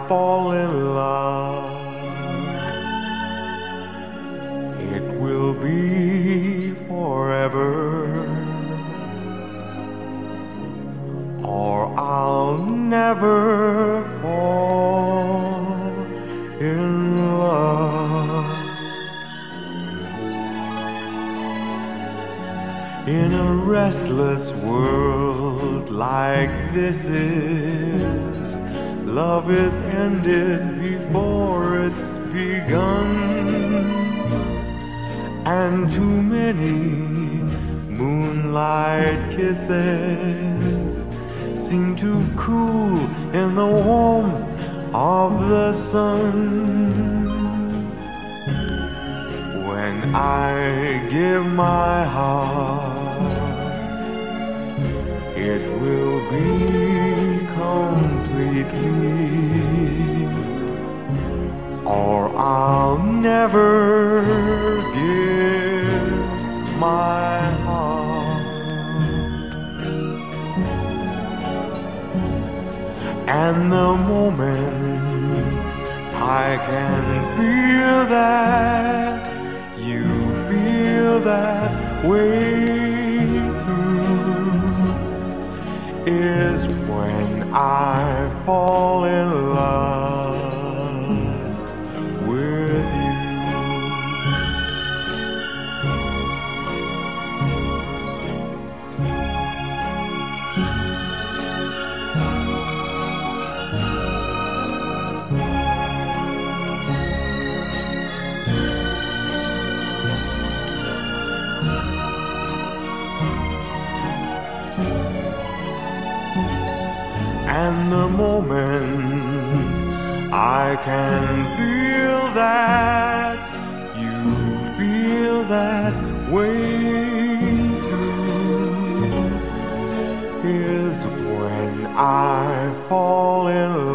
fall in love, it will be forever, or I'll never fall in love. In a restless world like this is, love is ended before it's begun, and too many moonlight kisses seem to cool in the warmth of the sun. When I give my heart, it will be completely, or I'll never give my heart. And the moment I can feel that you feel that way too is when I fall in love with you. And the moment I can feel that you feel that way too is when I fall in love